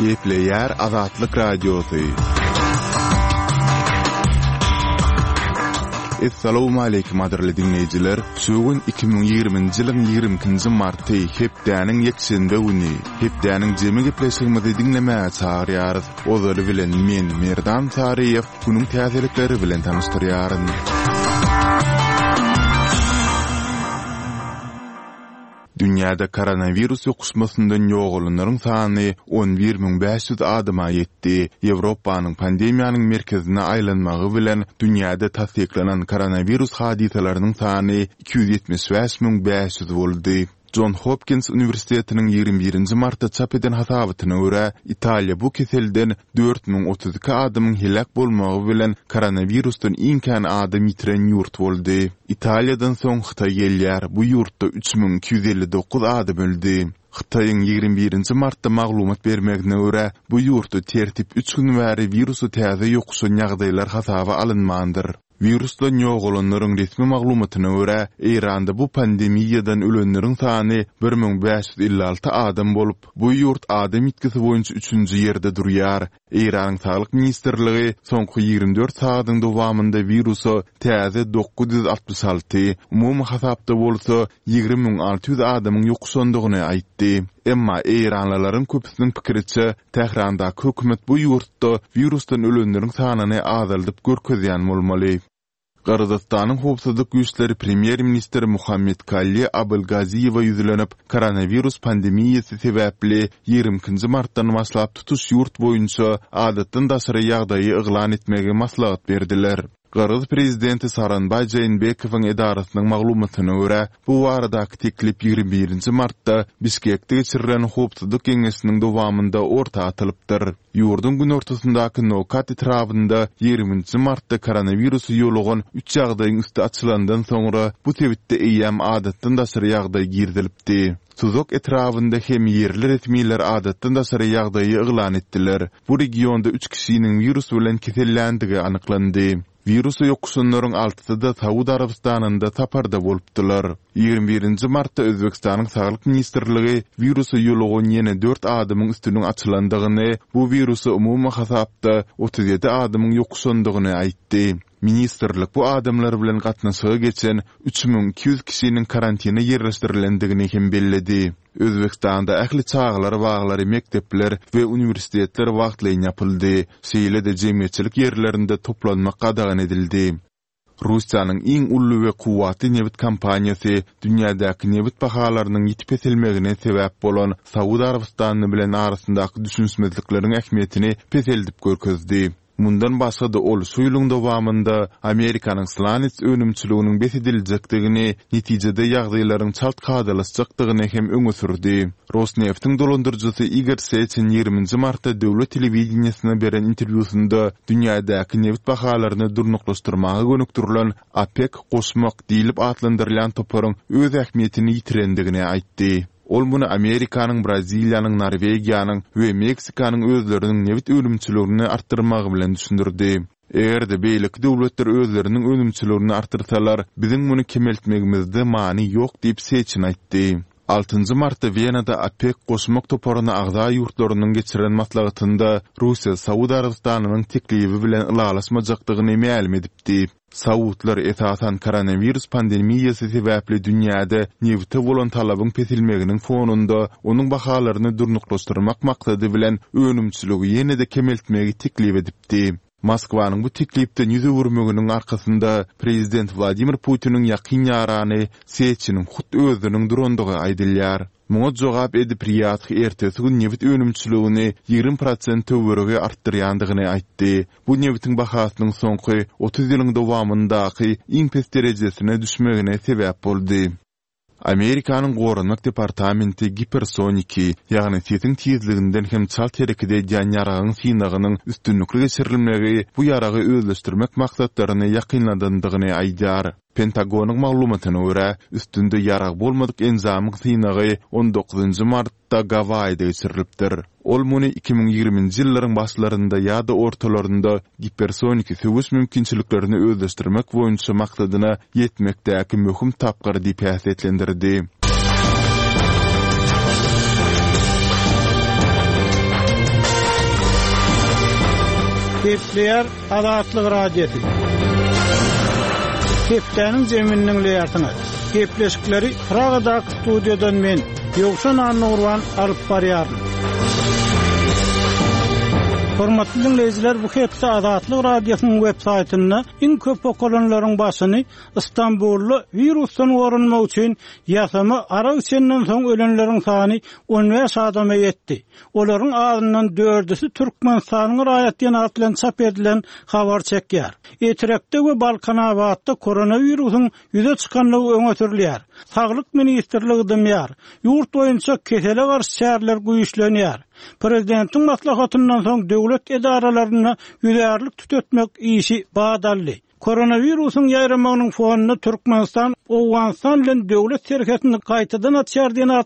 Gepleyer Azatlyk Radiosu. Assalamu alaykum adirli dinleyijiler. Şugun 2020-nji ýylyň 20-nji marty hepdäniň ýekşende güni. Hepdäniň jemy gepleşigimizi dinlemäge çagyrýarys. Ozary bilen men Merdan Tariýew günüň täzelikleri bilen tanıştyrýaryn. Dünyada koronavirus ýokuşmasyndan ýogulanlaryň sany 11.500 adyma ýetdi. Ýewropanyň pandemiýanyň merkezine aýlanmagy bilen dünýäde tasdiklanan koronavirus hadisalarynyň sany 275.500 boldy. John Hopkins Üniversitetiniň 21 martda çap eden hasabatyna görä, Italiýa bu keselden 4032 adamyň helak bolmagy bilen koronavirusdan iňken adam ýitiren ýurt boldy. Italiýadan soň Hytaý gelýär. Bu ýurtda 3259 adam öldü. Hytaýyň 21 martda maglumat bermegine görä, bu ýurtda tertip 3 gün bäri virusu täze ýokuşan ýagdaýlar hasaba alynmandyr. Virusdan ýogulanlaryň resmi maglumatyna görä, Iranda bu pandemiýadan ölenleriň sany 1556 adam bolup, bu ýurt adam itkisi boýunça 3-nji ýerde durýar. Iranyň Saglyk Ministrligi soňky 24 saatyň dowamında virusu täze 966, umumy hasapda bolsa 20.600 adamyň ýokuşandygyny aýtdy. Emma Iranlylaryň köpüsiniň pikiriçe, Tehranda hökümet bu ýurtda virusdan ölenleriň sanyny azaldyp görkezýän bolmaly. Qırgızstanyň howpsuzlyk güýçleri premier ministri Muhammed Kalli Abulgaziýewa ýüzlenip, koronavirus pandemiýasy sebäpli 20-nji martdan başlap tutuş ýurt boýunça adatdan daşary ýagdaýy eglan etmegi maslahat berdiler. Qırgız prezidenti Saranbay Jayinbekowyň edarasynyň maglumatyna görä, bu waradaky teklip 21 martda Bişkekde geçirilen howpsuzlyk geňeşiniň dowamında orta atylypdyr. Ýurdun gün ortasyndaky Nokat etrafynda 20 martda koronavirus ýolugan 3 ýagdaýyň üstü açylandan soňra bu tebitde eýäm adatdan daşary ýagdaý girdilipdi. Tuzok etrafında hem yerli resmiler adatdan daşary ýagdaýy eglan etdiler. Bu regionda 3 kişiniň virus bilen kesellendigi anyklandy. Virusu ýokuşanlaryň altysı da Saudi Arabistanynda taparda bolupdylar. 21 martda Özbekistanyň Saglyk Ministrligi virusu ýolugan ýene 4 adamyň üstüniň açylandygyny, bu virusu umumy hasapda 37 adamyň ýokuşandygyny aýtdy. Ministerlik bu adamlar bilen gatnaşyga geçen 3200 kişiniň karantina ýerleşdirilendigini hem belledi. Özbekistanda ähli çağlar, baglary, mektepler we uniwersitetler wagtlaýyn ýapyldy. Şeýle de jemgyýetçilik ýerlerinde toplanmak gadagan edildi. Russiýanyň iň ully we kuwatly nebit kompaniýasy dünýädäki nebit bahalarynyň ýitip etilmegine sebäp bolan Saudi Arabistany bilen arasyndaky düşünsmezlikleriň ähmiýetini peseldip görkezdi. Mundan başga da ol şu ýylyň dowamında Amerikanyň Slanets önümçiliginiň besediljakdygyny, netijede ýagdaýlaryň çalt kadalaşjakdygyny hem öňe sürdi. Rosneft'in dolandyrjysy Igor Sechin 20 martda döwlet telewizionyna beren interwýusynda dünýädäki nebit bahalaryny durnuklaşdyrmagy gönükdirilen OPEC goşmak diýilip atlandyrylan toparyň öz ähmiýetini ýitirendigini aýtdy. Ol bunu Amerikanyň, Braziliýanyň, Norwegiýanyň we Meksikanyň özleriniň nebit ölümçiligini artdyrmagy bilen düşündirdi. Egerde beýleki döwletler özleriniň ölümçiligini artyrsalar, biziň muny kemeltmegimizde many ýok diýip Sechin aýtdy. 6 martda Vienada OPEC goşmak toparyny agza ýurtlarynyň geçiren maslahatynda Russiýa Saudi Arabistanynyň teklibi bilen ılalaşmajakdygyny ma'lum edipdi. Saudlar esasan koronavirus pandemiýasy sebäpli dünýäde nebite bolan talabyň pesilmeginiň fonunda onuň bahalaryny durnuklaşdyrmak maksady bilen önümçiligi ýene-de kemeltmegi teklip edipdi. Moskwanyň bu teklipden ýüze wurmeginiň arkasynda prezident Vladimir Putiniň ýakyn ýarany Sechin'in hut özüniň durandygy aýdylýar. Muňa jogap edip Riyad ertesi gün nebit önümçiligini 20% töwerege artdyrýandygyny aýtdy. Bu nebitiň bahasynyň soňky 30 ýylyň dowamyndaky iň pes derejesine düşmegine sebäp boldy. Amerikanyň Gorunmak departamenti hipersoniki, ýagny sesiň tezliginden hem çalt herekede ýan ýaragyň synagynyň üstünlükli geçirilmegi bu ýaragy özleşdirmek maksatlaryny ýakynladygyny aýdýar. Pentagonyň maglumatyna görä, üstünde ýarag bolmadyk enzamyk synagy 19 martda Gavaýda geçirilipdir. Ol muny 2020-nji ýyllaryň başlarynda ýa-da ortalarynda hipersonik söwüş mümkinçiliklerini özleşdirmek boýunça maksadyna ýetmekdäki möhüm tapgyr diýip häsiýetlendirdi. Kepler Azatlyk radiosu. Keplenin zeminining leýartyny. Kepleşikleri Pragadak studiodan men Ýogşan Annurwan alyp barýarym. Hormatly dinleýijiler, bu hepsi Azatlyk radiosynyň web saýtyna iň köp okulanlaryň başyny Istanbully virusdan gorunmak üçin ýasama ara üçenden soň ölenleriň sany 15 adama ýetdi. Olaryň azyndan 4-si Türkmenistanyň raýatdyna atlan çap edilen habar çekýär. Eterekde we Balkanabadda koronawirusyň ýüze çykanlygy öňe sürilýär. Saglyk ministrligi demýär. Ýurt boýunça kesele garşy şäherler güýçlenýär. Prezidentiň maslahatyndan soň döwlet edaralaryna ýüzärlik tutmak işi badally. Koronawirusyň ýaýramagynyň fonuna Türkmenistan, Awganistan bilen döwlet şerketini gaýtadan atýar diýen